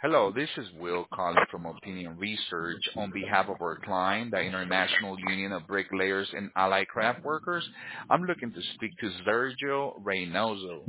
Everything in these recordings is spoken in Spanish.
Hello, this is Will calling from Opinion Research on behalf of our client, the International Union of Bricklayers and Allied Craft Workers. I'm looking to speak to Sergio Reynoso.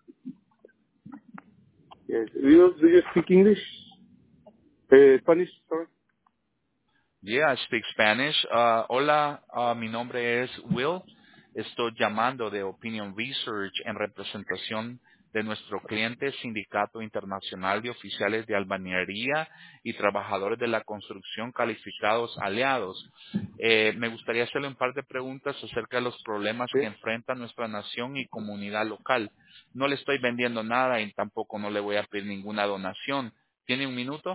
Yes. Do you speak English? Spanish, sorry. Yeah, I speak Spanish. Hola, mi nombre es Will. Estoy llamando de Opinion Research en representación de nuestro cliente Sindicato Internacional de Oficiales de Albañilería y Trabajadores de la Construcción Calificados Aliados. Me gustaría hacerle un par de preguntas acerca de los problemas Sí, que enfrenta nuestra nación y comunidad local. No le estoy vendiendo nada y tampoco no le voy a pedir ninguna donación. ¿Tiene un minuto?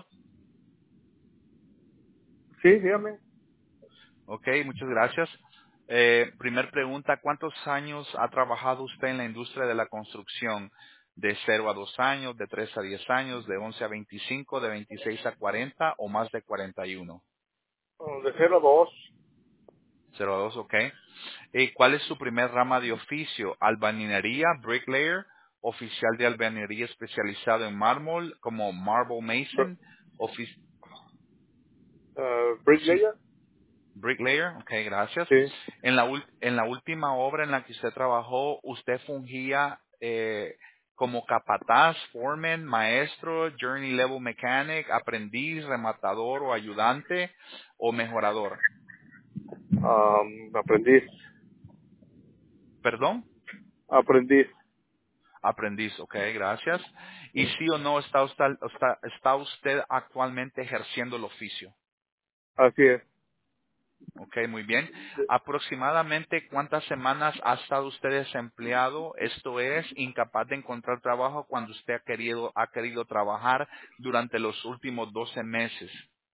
sí, dígame. Ok, muchas gracias. Primer pregunta, ¿cuántos años ha trabajado usted en la industria de la construcción? ¿De 0 a 2 años, de 3 a 10 años, de 11 a 25, de 26 a 40 o más de 41? De 0 a 2. 0 a 2, ok. ¿Cuál es su primer rama de oficio? ¿Albañilería, bricklayer, oficial de albañilería especializado en mármol como marble mason, ofici- sí, Bricklayer. bricklayer? Ok, gracias. Sí. En la última obra en la que usted trabajó, ¿usted fungía como capataz, foreman, maestro, journey level mechanic, aprendiz, rematador o ayudante o mejorador? Aprendiz. ¿Perdón? Aprendiz. Aprendiz, ok, gracias. ¿Y sí o no está usted actualmente ejerciendo el oficio? Así es. Ok, muy bien. Aproximadamente cuántas semanas ha estado usted desempleado, esto es, incapaz de encontrar trabajo cuando usted ha querido trabajar durante los últimos 12 meses.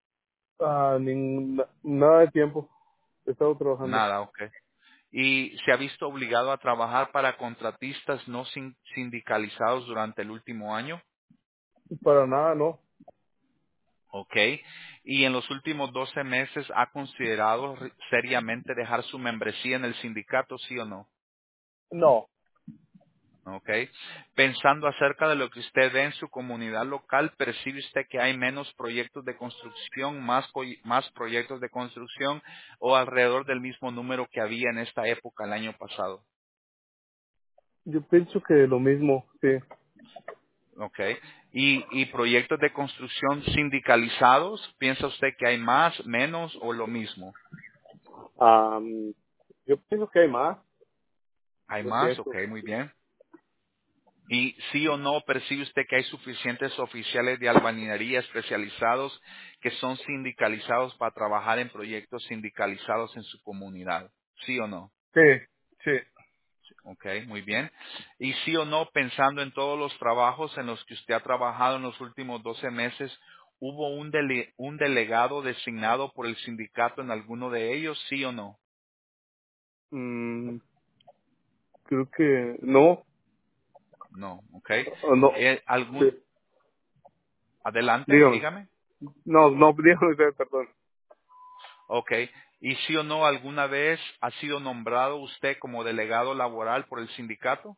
Nada de tiempo. He estado trabajando. Nada, ok. Y se ha visto obligado a trabajar para contratistas no sindicalizados durante el último año. Para nada, no. Ok. Y en los últimos 12 meses ha considerado seriamente dejar su membresía en el sindicato, sí o no. No. ¿Ok? Pensando acerca de lo que usted ve en su comunidad local, ¿percibe usted que hay menos proyectos de construcción, más proyectos de construcción o alrededor del mismo número que había en esta época el año pasado? Yo pienso que lo mismo, sí. ¿Ok? Y proyectos de construcción sindicalizados, ¿piensa usted que hay más, menos o lo mismo? Am, yo pienso que hay más. Hay Creo que más, ok, eso. muy bien. ¿Y sí o no percibe usted que hay suficientes oficiales de albañilería especializados que son sindicalizados para trabajar en proyectos sindicalizados en su comunidad? ¿Sí o no? Sí, sí. Ok, muy bien. ¿Y sí o no, pensando en todos los trabajos en los que usted ha trabajado en los últimos 12 meses, hubo un delegado designado por el sindicato en alguno de ellos? ¿Sí o no? Mm, creo que no. No, ok. No. Sí. Adelante, Dígame. dígame. No, dígame usted, perdón. Ok. ¿Y sí o no alguna vez ha sido nombrado usted como delegado laboral por el sindicato?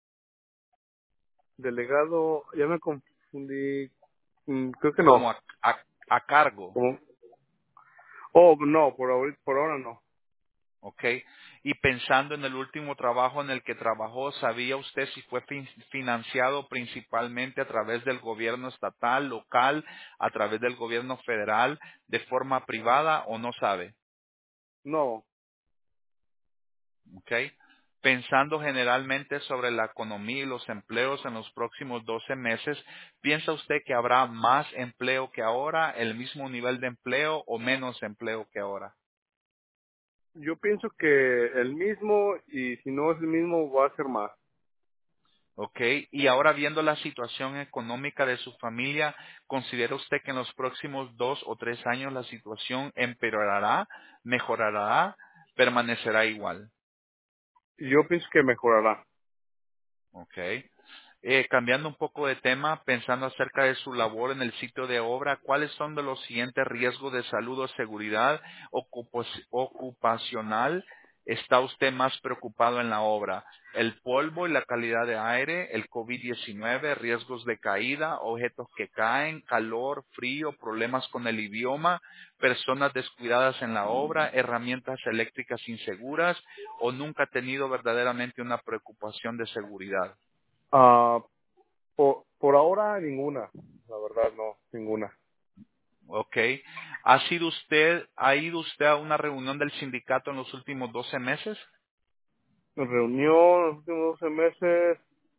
Delegado, ya me confundí. Creo que Como no. a cargo. ¿Cómo? Oh, no, por ahora no. Ok. Y pensando en el último trabajo en el que trabajó, ¿sabía usted si fue financiado principalmente a través del gobierno estatal, local, a través del gobierno federal, de forma privada o no sabe? No, ¿Ok? Pensando generalmente sobre la economía y los empleos en los próximos 12 meses, ¿piensa usted que habrá más empleo que ahora, el mismo nivel de empleo o menos empleo que ahora? yo pienso que el mismo, y si no es el mismo, va a ser más. ¿Ok? Y ahora viendo la situación económica de su familia, ¿considera usted que en los próximos 2 o 3 años la situación empeorará, mejorará, permanecerá igual? Yo pienso que mejorará. ¿Ok? Cambiando un poco de tema, pensando acerca de su labor en el sitio de obra, ¿cuáles son de los siguientes riesgos de salud o seguridad ocupacional está usted más preocupado en la obra? ¿El polvo y la calidad de aire, el COVID-19, riesgos de caída, objetos que caen, calor, frío, problemas con el idioma, personas descuidadas en la obra, herramientas eléctricas inseguras, o nunca ha tenido verdaderamente una preocupación de seguridad? Ah, por ahora ninguna, la verdad no, ninguna. ¿Ok? Ha ido usted a una reunión del sindicato en los últimos 12 meses? Reunión los últimos 12 meses,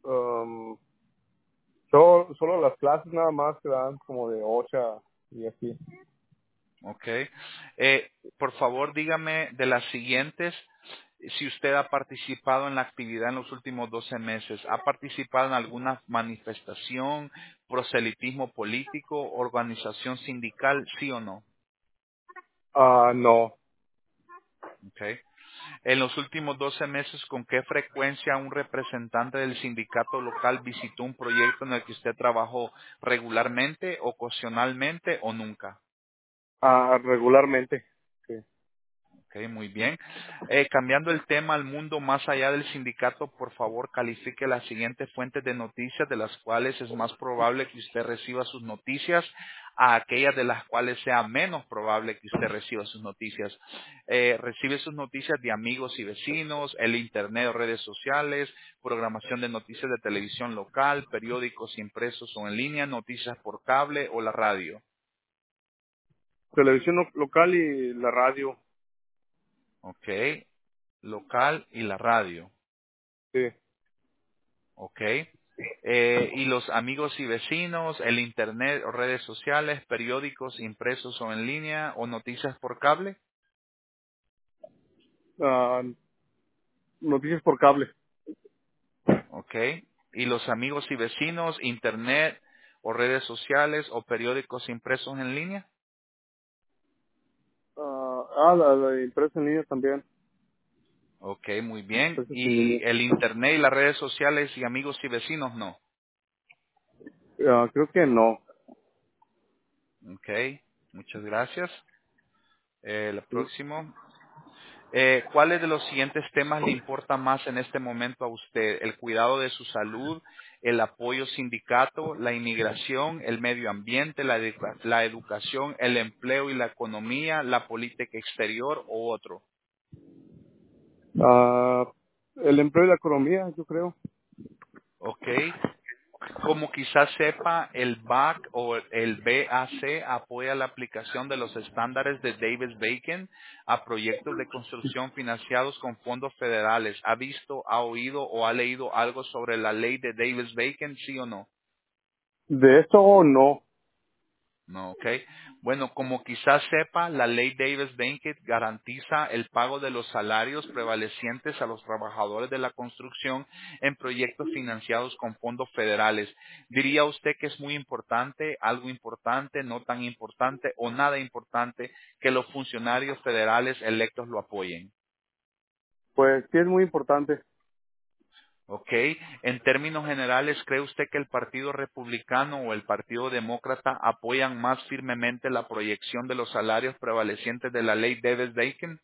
solo las clases nada más que dan como de 8 y así. Ok. Por favor, dígame de las siguientes, si usted ha participado en la actividad en los últimos 12 meses. ¿Ha participado en alguna manifestación, proselitismo político, organización sindical, sí o no? No. Ok. En los últimos 12 meses, ¿con qué frecuencia un representante del sindicato local visitó un proyecto en el que usted trabajó regularmente, ocasionalmente o nunca? Regularmente. Sí. Ok, muy bien. Cambiando el tema al mundo más allá del sindicato, por favor, califique las siguientes fuentes de noticias de las cuales es más probable que usted reciba sus noticias a aquellas de las cuales sea menos probable que usted reciba sus noticias. Recibe sus noticias de amigos y vecinos, el Internet o redes sociales, programación de noticias de televisión local, periódicos impresos o en línea, noticias por cable o la radio. Televisión local y la radio. Ok, local y la radio. Sí. ¿Ok? Y los amigos y vecinos, el Internet o redes sociales, periódicos impresos o en línea o noticias por cable. Ah, noticias por cable. ¿Ok? Y los amigos y vecinos, Internet o redes sociales o periódicos impresos en línea. La impresa en línea también. Ok, muy bien. Impresa en Y línea. el Internet y las redes sociales y amigos y vecinos no. Creo que no. Ok, muchas gracias. El Sí. próximo. ¿Cuáles de los siguientes temas le importa más en este momento a usted? ¿El cuidado de su salud, el apoyo sindicato, la inmigración, el medio ambiente, la educación, el empleo y la economía, la política exterior o otro? El empleo y la economía, yo creo. ¿Ok? Como quizás sepa, el BAC o el BAC apoya la aplicación de los estándares de Davis-Bacon a proyectos de construcción financiados con fondos federales. ¿Ha visto, ha oído o ha leído algo sobre la ley de Davis-Bacon, sí o no? De eso no. No, ok. Bueno, como quizás sepa, la ley Davis-Bacon garantiza el pago de los salarios prevalecientes a los trabajadores de la construcción en proyectos financiados con fondos federales. ¿Diría usted que es muy importante, algo importante, no tan importante o nada importante que los funcionarios federales electos lo apoyen? Pues sí es muy importante. ¿Ok? En términos generales, ¿cree usted que el Partido Republicano o el Partido Demócrata apoyan más firmemente la proyección de los salarios prevalecientes de la ley Davis-Bacon?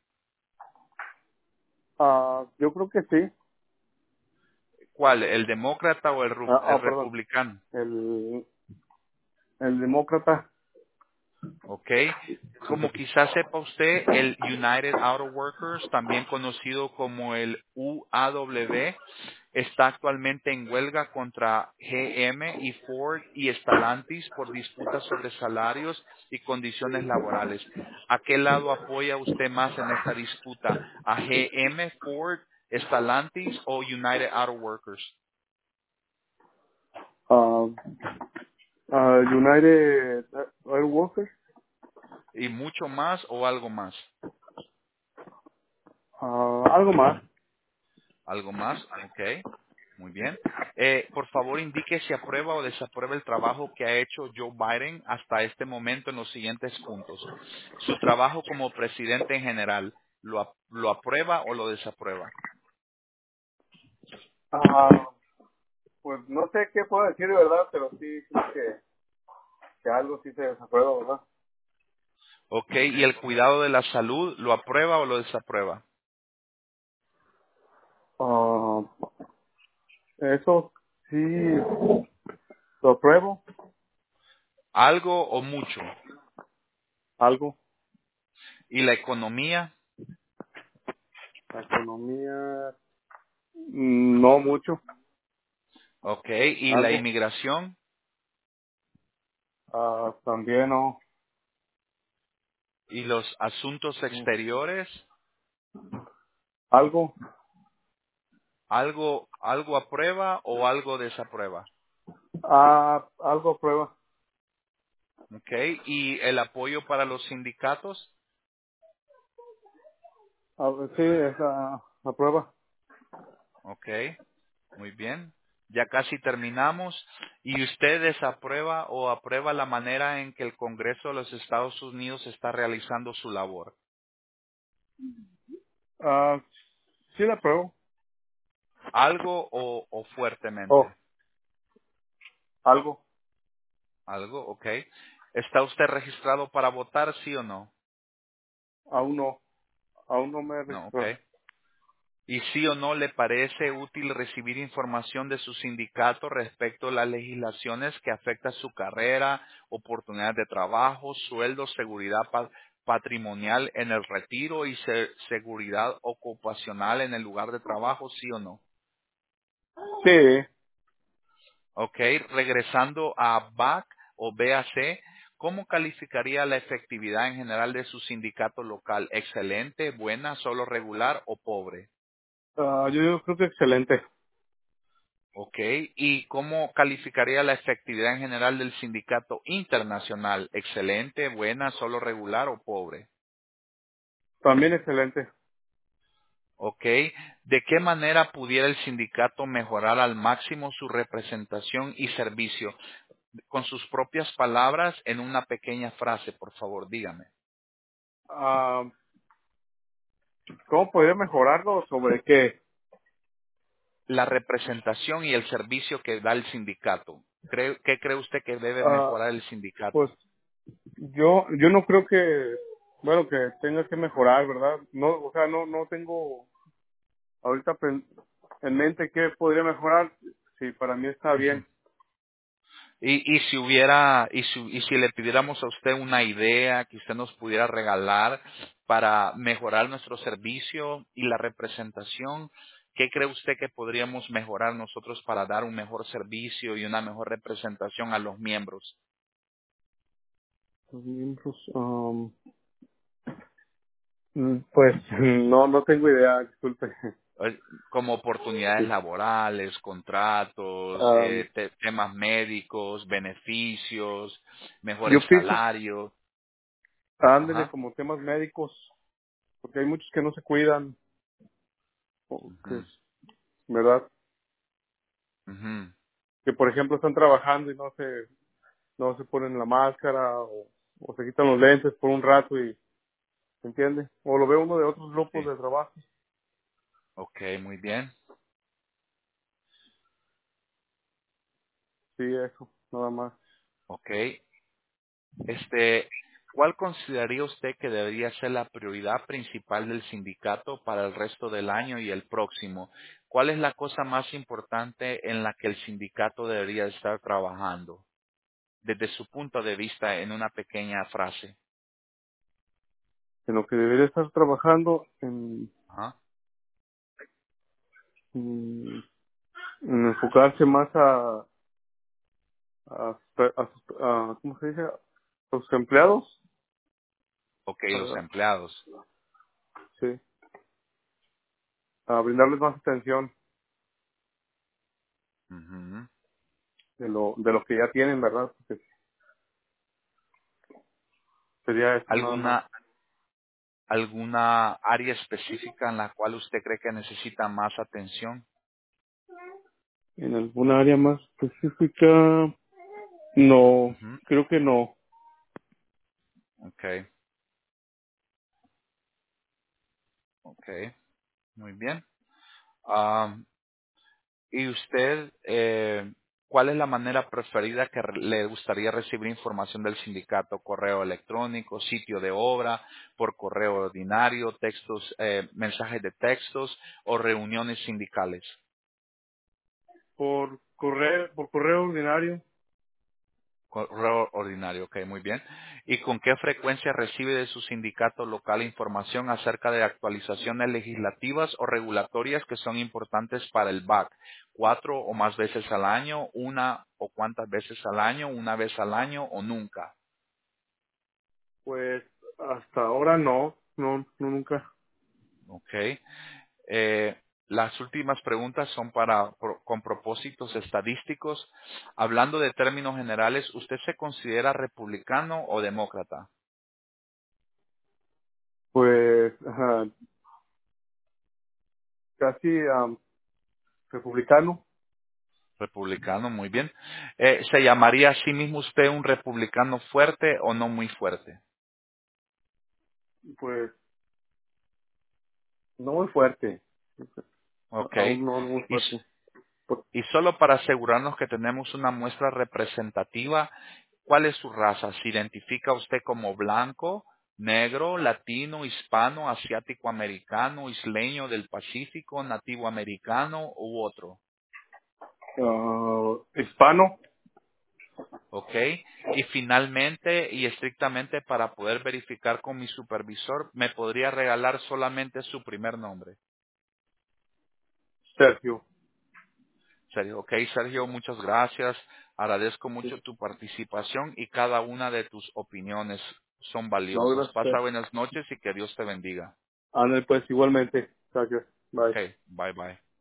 Yo creo que sí. ¿Cuál? ¿El demócrata o el Perdón. republicano? El, el demócrata. ¿Ok? Como quizás sepa usted, el United Auto Workers, también conocido como el UAW, está actualmente en huelga contra GM y Ford y Stellantis por disputas sobre salarios y condiciones laborales. ¿A qué lado apoya usted más en esta disputa? ¿A GM, Ford, Stellantis o United Auto Workers? ah, United Air Workers. ¿Y mucho más o algo más? Algo más. ¿Algo más? Ok, muy bien. Por favor, indique si aprueba o desaprueba el trabajo que ha hecho Joe Biden hasta este momento en los siguientes puntos. Su trabajo como presidente en general, ¿lo aprueba o lo desaprueba? Ah, pues no sé qué puedo decir de verdad, pero sí creo que algo sí se desaprueba, ¿verdad? Ok, ¿y el cuidado de la salud, lo aprueba o lo desaprueba? Ah, eso sí lo apruebo. ¿Algo o mucho? Algo. ¿Y la economía? La economía, no mucho. Ok. ¿Y la Algo. inmigración? También no. ¿Y los asuntos exteriores? Algo. ¿Algo aprueba o algo desaprueba? Algo aprueba. Ok. ¿Y el apoyo para los sindicatos? Sí, esa aprueba. Ok. Muy bien. Ya casi terminamos. ¿Y usted desaprueba o aprueba la manera en que el Congreso de los Estados Unidos está realizando su labor? Ah, sí la apruebo. ¿Algo o fuertemente? Oh, algo. Algo, ok. ¿Está usted registrado para votar, sí o no? Aún no. Aún no me he No, ok. registrado. ¿Y sí o no le parece útil recibir información de su sindicato respecto a las legislaciones que afectan su carrera, oportunidades de trabajo, sueldo, seguridad patrimonial en el retiro y seguridad ocupacional en el lugar de trabajo, sí o no? Sí. Ok, regresando a BAC o BAC, ¿cómo calificaría la efectividad en general de su sindicato local? ¿Excelente, buena, solo regular o pobre? Yo creo que excelente. Ok, ¿y cómo calificaría la efectividad en general del sindicato internacional? ¿Excelente, buena, solo regular o pobre? También excelente. Ok, ¿de qué manera pudiera el sindicato mejorar al máximo su representación y servicio? Con sus propias palabras, en una pequeña frase, por favor, dígame. Ah, ¿Cómo podría mejorarlo? ¿Sobre qué? La representación y el servicio que da el sindicato. ¿Qué cree usted que debe Ah, mejorar el sindicato? pues yo no creo que, bueno, que tenga que mejorar, ¿verdad? No, o sea, no tengo ahorita en mente qué podría mejorar. Sí, para mí está Ujú. bien. Y si le pidiéramos a usted una idea que usted nos pudiera regalar para mejorar nuestro servicio y la representación, ¿qué cree usted que podríamos mejorar nosotros para dar un mejor servicio y una mejor representación a los miembros? Los miembros, pues no tengo idea, disculpe. Como oportunidades Sí. laborales, contratos, Am, temas médicos, beneficios, yo mejores pienso, salarios. ándele Ajá. como temas médicos, porque hay muchos que no se cuidan, o que Ujú, es, ¿verdad? ujú. Que por ejemplo están trabajando y no se ponen la máscara o se quitan los lentes por un rato y, ¿se entiende? O lo ve uno de otros grupos Sí. de trabajo. Ok, muy bien. Sí, eso, nada más. Ok. Este, ¿cuál consideraría usted que debería ser la prioridad principal del sindicato para el resto del año y el próximo? ¿Cuál es la cosa más importante en la que el sindicato debería estar trabajando desde su punto de vista en una pequeña frase? En lo que debería estar trabajando Ajá. en, en enfocarse más ¿cómo se dice? A los empleados, Ok, los a, empleados. sí, a brindarles más atención Ujú. de lo que ya tienen, ¿verdad? Porque sería eso nada más. ¿Alguna, alguna área específica en la cual usted cree que necesita más atención? En alguna área más específica, no, Ujú. creo que no. Ok, ok, muy bien. ¿Y usted ¿Cuál es la manera preferida que le gustaría recibir información del sindicato? ¿Correo electrónico, sitio de obra, por correo ordinario, textos, mensajes de textos o reuniones sindicales? Por correo ordinario. Correo ordinario, ok, muy bien. ¿Y con qué frecuencia recibe de su sindicato local información acerca de actualizaciones legislativas o regulatorias que son importantes para el BAC? ¿4 o más veces al año? ¿Una o cuántas veces al año? ¿Una vez al año o nunca? Pues hasta ahora no, nunca. Ok. Las últimas preguntas son con propósitos estadísticos. Hablando de términos generales, ¿usted se considera republicano o demócrata? Pues casi republicano. Republicano, muy bien. ¿Se llamaría a sí mismo usted un republicano fuerte o no muy fuerte? Pues no muy fuerte. Ok. Aún no muy Y, fuerte. Por- y solo para asegurarnos que tenemos una muestra representativa, ¿cuál es su raza? ¿Se identifica usted como blanco, negro, latino, hispano, asiático americano, isleño del Pacífico, nativo americano u otro? Hispano. ¿Ok? Y finalmente y estrictamente para poder verificar con mi supervisor, ¿me podría regalar solamente su primer nombre? Sergio. Sergio, ok, Sergio, muchas gracias. Agradezco Sí. mucho tu participación y cada una de tus opiniones son No, valiosas. Pasa gracias. buenas noches y que Dios te bendiga. Ándale, pues igualmente. Gracias. Ok, Bye. bye bye.